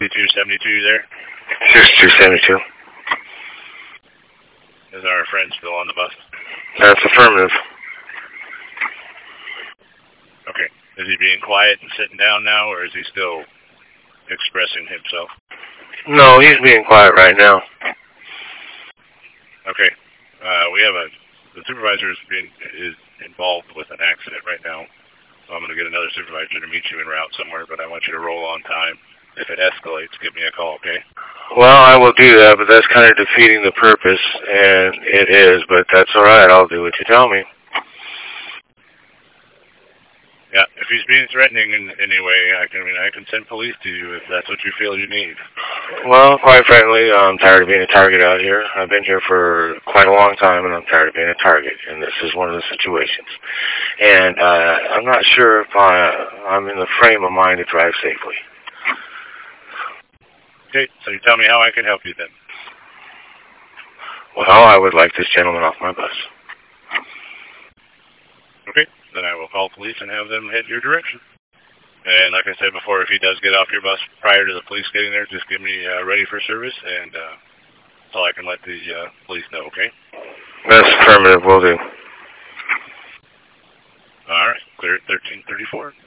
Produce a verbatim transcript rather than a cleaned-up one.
sixty-two seventy-two there? sixty-two seventy-two. Is our friend still on the bus? That's affirmative. Okay. Is he being quiet and sitting down now, or is he still expressing himself? No, he's being quiet right now. Okay. Uh, we have a, the supervisor is, being, is involved with an accident right now, so I'm going to get another supervisor to meet you en route somewhere, but I want you to roll on time. If it escalates, give me a call, okay? Well, I will do that, but that's kind of defeating the purpose, and it is, but that's all right. I'll do what you tell me. Yeah, if he's being threatening in any way, I can, I mean, I can send police to you if that's what you feel you need. Well, quite frankly, I'm tired of being a target out here. I've been here for quite a long time, and I'm tired of being a target, and this is one of the situations. And uh, I'm not sure if I, I'm in the frame of mind to drive safely. Okay, so you tell me how I can help you then. Well, I would like this gentleman off my bus. Okay, then I will call police and have them head your direction. And like I said before, if he does get off your bus prior to the police getting there, just give me uh, ready for service, and uh, so I can let the uh, police know, okay? That's affirmative, will do. All right, clear at thirteen thirty-four.